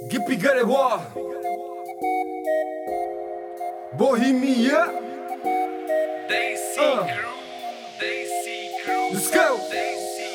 Gippy Garewa Bohemia Desi crew, Let's go Desi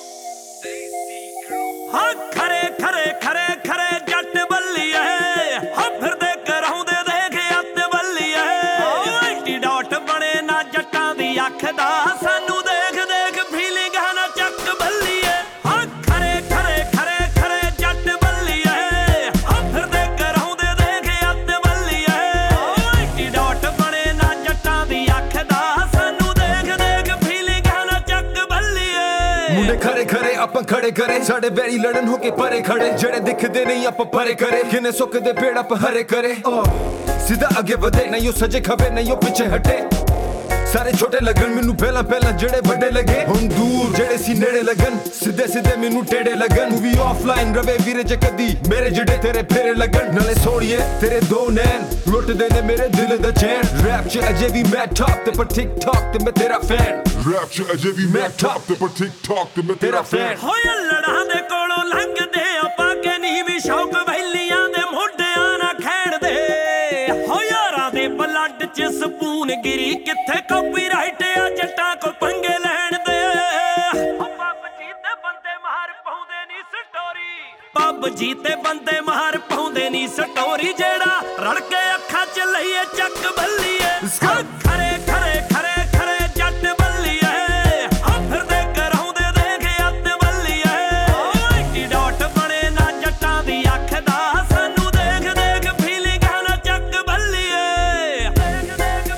crew हाँ खरे खरे खरे खरे जट बल्लिए हाँ फिर दे कराउंदे देखे अत बल्लिए एंटीडोट बने ना जट्टां दी अख दा सानू देख देख फीलिंग है ना चक बल्लिए हाँ खरे खरे खरे खरे जट बल्लिए हाँ फिर दे कराउंदे देखे अत बल्लिए एंटीडोट बने ना जट्टां दी अख दा सानू देख देख फीलिंग है ना चक बल्लिए ਮੁੰਡੇ ਖਰੇ ਖਰੇ ਆਪਾਂ ਖੜੇ ਕਰੇ ਸਾਡੇ ਬੈਰੀ ਲੜਨ ਹੋ ਕੇ ਪਰੇ ਖੜੇ ਜਿਹੜੇ ਦਿਖਦੇ ਨਹੀਂ ਆਪਾਂ ਪਰੇ ਕਰੇ ਕਿਨੇ ਸੁੱਕਦੇ ਪੇੜ ਆਪ ਹਰੇ ਕਰੇ ਸਿੱਧਾ ਅੱਗੇ ਵਧੇ ਨਹੀਂ ਉਹ ਸੱਜੇ ਖੱਬੇ ਨਹੀਂ ਉਹ ਪਿੱਛੇ ਹਟੇ ਸਾਰੇ ਛੋਟੇ ਲੱਗਣ ਮੈਨੂੰ ਪਹਿਲਾਂ ਪਹਿਲਾਂ ਜਿਹੜੇ ਵੱਡੇ ਲੱਗੇ ਹੁਣ ਦੂਰ ਜਿਹੜੇ ਸੀ ਨੇੜੇ ਲੱਗਣ ਸਿੱਧੇ ਸਿੱਧੇ ਮੈਨੂੰ ਟੇੜੇ ਲੱਗਣ ਵੀ ਆਫਲਾਈਨ ਰਵੇ ਵੀਰੇ ਜੇ ਕਦੀ ਮੇਰੇ ਜਿਹੜੇ ਤੇਰੇ ਫੇਰੇ ਲੱਗਣ ਨਾਲੇ ਸੋੜੀਏ ਤੇਰੇ ਦੋ ਨੈਣ ਲੁੱਟਦੇ ਨੇ ਮੇਰੇ ਦਿਲ ਦਾ ਚੈਨ ਰੈਪ ਚ ਅਜੇ ਵੀ ਮੈਂ ਟਾਪ ਤੇ ਪਰ ਟਿਕਟੌਕ ਤੇ ਮੈਂ ਤੇਰਾ ਫੈਨ Rap ਚ ਅਜੇ ਵੀ ਮੈਂ ਟਾਪ ਤੇ ਪਰ TikTok ਤੇ ਮੈਂ ਤੇਰਾ ਫੈਨ ਹੋਏ ਲੜਾਂ ਦੇ ਕੋਲੋਂ ਲੰਘਦੇ ਆਪਾਂ ਕੇ ਨਹੀਂ ਵੀ ਸ਼ੌਕ ਵੈਲੀਆਂ ਦੇ ਮੋਢਿਆਂ ਨਾ ਖੇਡਦੇ ਹੋ ਯਾਰਾਂ ਦੇ ਬਲੱਡ ਚ ਸਪੂਨ ਗਿਰੀ ਕਿੱਥੇ ਕਾਪੀਰਾਈਟ ਆ ਜੱਟਾਂ ਕੋ ਪੰਗੇ ਲੈਣ ਦੇ ਪੱਬ ਜੀ ਤੇ ਬੰਦੇ ਮਾਰ ਪਾਉਂਦੇ ਨਹੀਂ ਸਟੋਰੀ ਪੱਬ ਜੀ ਤੇ ਬੰਦੇ ਮਾਰ ਪਾਉਂਦੇ ਨਹੀਂ ਸਟੋਰੀ ਜਿਹੜਾ ਰਲ ਕੇ ਅੱਖਾਂ ਚ ਲਈਏ ਚੱਕ ਬੱਲੀਏ ਖਰੇ ਖਰੇ ਖਰੇ ਖਰੇ ਜੱਟ ਬੱਲੀਏ ਹਾਂ ਫਿਰਦੇ ਕਰਾਉਂਦੇ ਦੇਖ ਅੱਤ ਬੱਲੀਏ ਐਂਟੀਡੋਟ ਬਣੇ ਨਾ ਜੱਟਾਂ ਦੀ ਅੱਖ ਦਾ ਸਾਨੂੰ ਦੇਖ ਦੇਖ ਫੀਲਿੰਗ ਹੈ ਨਾ ਚੱਕ ਬੱਲੀਏ ਦੇਖ ਦੇਖ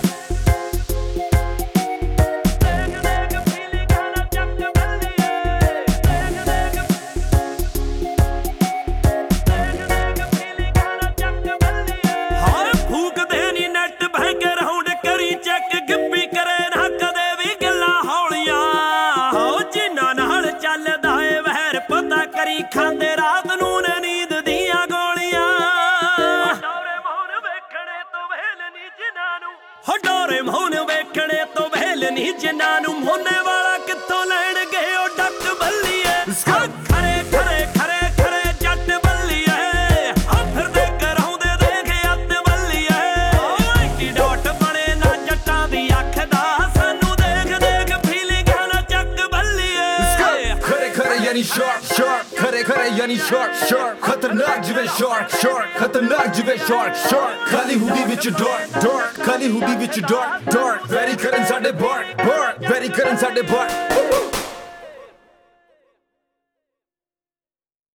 ਫੀਲਿੰਗ ਹੈ ਨਾ ਚੱਕ ਬੱਲੀਏ ਦੇਖ ਦੇਖ ਫੀਲਿੰਗ ਹੈ ਨਾ ਚੱਕ ਬੱਲੀਏ ਹਾਏ ਫੂਕਦੇ ਨੀ ਨੈਟ ਬੈਂਕ ਰਾਉਂਡ ਕਰੀ ਚੈੱਕ ਗਿੱਪੀ ਕਰੇ ਨਾ ਕਦੇ ਵੀ ਗੱਲਾਂ ਹੌਲੀਆਂ ਹੋ ਜਿਨ੍ਹਾਂ ਨਾਲ ਚੱਲਦਾ ਏ ਵਹਿਰ ਪਤਾ ਕਰੀ ਖਾਂਦੇ ਰਾਤ ਨੂੰ ਨੇ ਨੀਂਦ ਦੀਆਂ ਗੋਲੀਆਂ ਡੋਰੇ ਮੌਨ ਵੇਖਣੇ ਤੋਂ ਵਹਿਲ ਨੀ ਜਿਨ੍ਹਾਂ ਨੂੰ ਹੋ ਡੋਰੇ ਮੌਨ ਵੇਖਣੇ ਤੋਂ ਵਹਿਲ ਨੀ ਜਿਨ੍ਹਾਂ ਨੂੰ ਮੋਨੇ ਵਾਲਾ ਕਿੱਥੋਂ ਲੈਣ ਗਏ ਉਹ ਡੱਕ ਬੱਲੀਏ ਖਰੇ ਖਰੇ ਖਰੇ ਖਰੇ ਜੱਟ ਬੱਲੀਏ ਹਾਂ ਫਿਰਦੇ ਕਰਾਉਂਦੇ ਦੇਖ ਅੱਤ ਬੱਲੀਏ ਐਂਟੀਡੋਟ ਬਣੇ ਨਾ ਜੱਟਾਂ ਦੀ ਅੱਖ ਦਾ ਸਾਨੂੰ ਦੇਖ ਦੇਖ ਫੀਲਿੰਗ ਹੈ ਨਾ ਚੱਕ ਬੱਲੀਏ ਖਰੇ ਖਰੇ ਯਾਨੀ ਸ਼ਾਰਕ ਸ਼ਾਰਕ ਖਰੇ ਖਰੇ ਯਾਨੀ ਸ਼ਾਰਕ ਸ਼ਾਰਕ ਖਤਰਨਾਕ ਜਿਵੇਂ ਸ਼ਾਰਕ ਸ਼ਾਰਕ ਖਤਰਨਾਕ ਜਿਵੇਂ ਸ਼ਾਰਕ ਸ਼ਾਰਕ ਖਾਲੀ ਹੁੱਡੀ ਵਿੱਚ ਡਾਰਕ ਡਾਰਕ ਖਾਲੀ ਹੁੱਡੀ ਵਿੱਚ ਡਾਰਕ ਡਾਰਕ ਵੈਰੀ ਕਰਨ ਸਾਡੇ ਬਾਰ ਬਾਰ ਵੈਰੀ ਕਰਨ ਸਾਡੇ ਬਾਰ